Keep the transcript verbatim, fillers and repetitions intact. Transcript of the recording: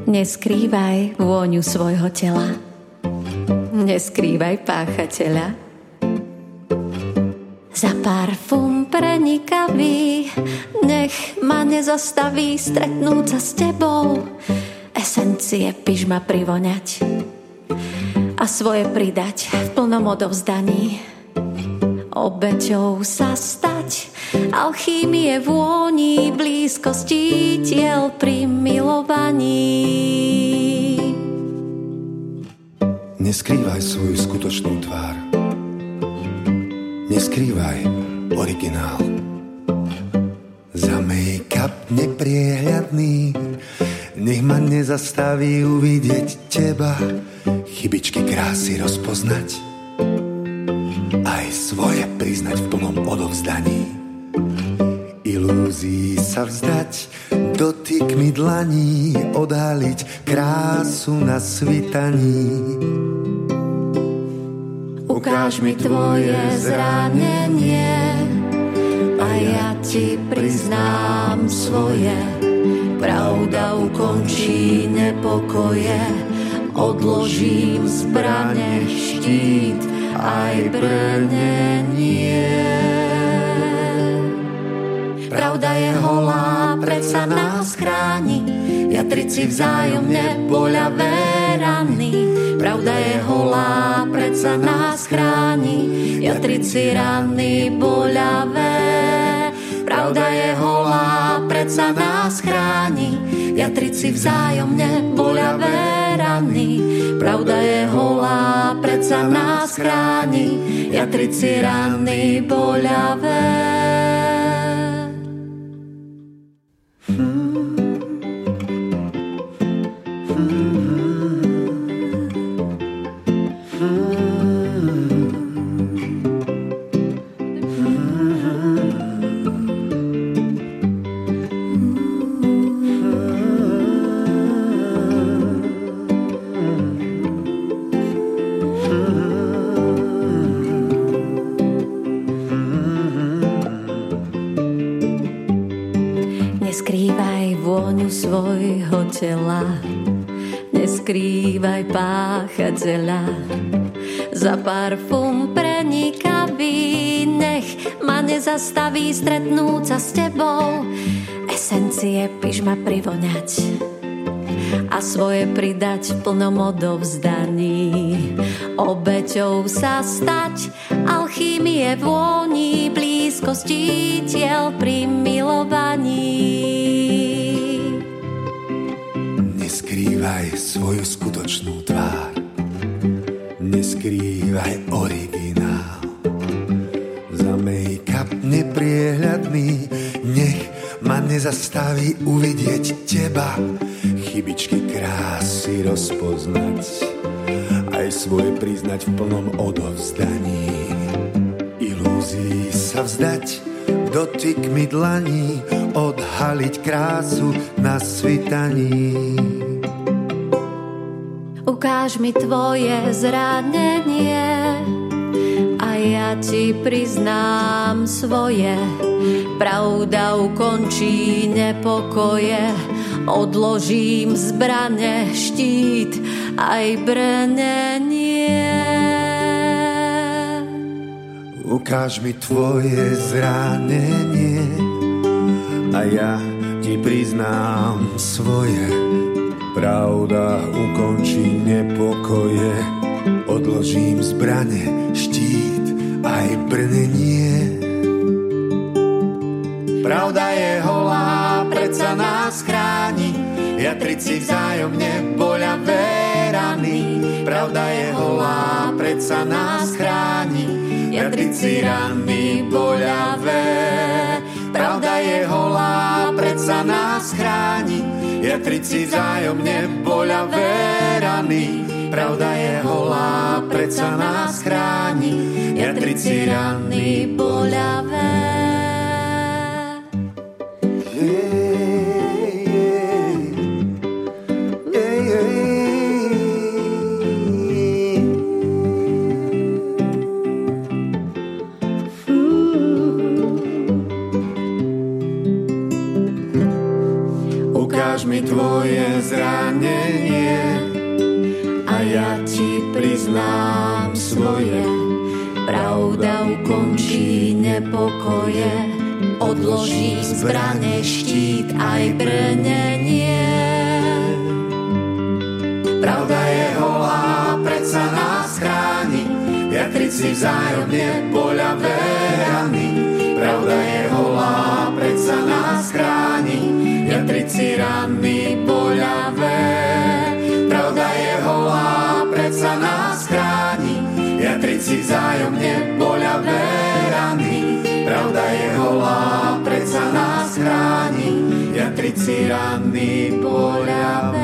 Neskrývaj vôňu svojho tela. Neskrývaj páchateľa. Za parfum prenikavý nech ma nezastaví stretnúť sa s tebou. Esencie pyžma privoňať a svoje pridať v plnom odovzdaní. Obeťou sa stať, alchýmie vôni, blízkosti tiel pri milovaní. Neskrývaj svoju skutočnú tvár. Neskrývaj originál. Za make-up nepriehľadný nech ma nezastaví uvidieť teba, chybičky krásy rozpoznať, aj svoje priznať v plnom odovzdaní. Ilúzií sa vzdať, dotykmi dlaní odhaliť krásu na svitaní. Ukáž mi tvoje zranenie a ja ti priznám svoje. Pravda ukončí nepokoje, odložím zbrane, štít aj brnenie. Pravda je holá, predsa nás chráni, jatrici vzájomne boľavé rany. Pravda je holá, predsa nás chráni, jatrici rany boľavé. Pravda je holá, predsa nás chráni, jatrici vzájomne boľavé rany. Pravda je holá, predsa nás chráni, jatrici rany boľavé. Neskrývaj vôňu svojho tela, neskrývaj páchateľa. Za parfum prenikavý nech ma nezastaví stretnúť sa s tebou. Esencie pyžma privoňať a svoje pridať v plnom odovzdaní. Obeťou sa stať, alchýmie vôni, blízkosti tiel pri milovaní. Neskrývaj svoju skutočnú tvár. Neskrývaj originál. Za make-up nepriehľadný nech ma nezastaví uvidieť teba, chybičky krásy rozpoznať, aj svoje priznať v plnom odovzdaní. Ilúzií sa vzdať, dotykmi dlaní odhaliť krásu na svitaní. Ukáž mi tvoje zranenie a ja ti priznám svoje. Pravda ukončí nepokoje, odložím zbrane, štít aj brnenie. Ukáž mi tvoje zranenie a ja ti priznám svoje. Pravda ukončí nepokoje, odložím zbrane, štít aj brnenie. Pravda je holá, predsa nás chráni, jatrici vzájomne boľavé rany. Pravda je holá, predsa nás chráni, jatrici rany boľavé. Pravda je holá, predsa nás chráni, jatrici vzájomne boľavé rany. Pravda je holá, predsa nás chráni, jatrici rany boľavé. ukáž mi tvoje zranenie a ja ti priznám svoje. Pravda ukončí nepokoje, odloží zbrane, štít aj brnenie. Pravda je holá, predsa nás chráni, viatrici vzájomne poľavé rany. Pravda je holá, predsa nás chráni, viatrici rany poľavé. Pravda je holá, predsa nás chráni, viatrici vzájomne poľavé rany. Pravda je holá, predsa nás chráni, viatrici rany poľavé.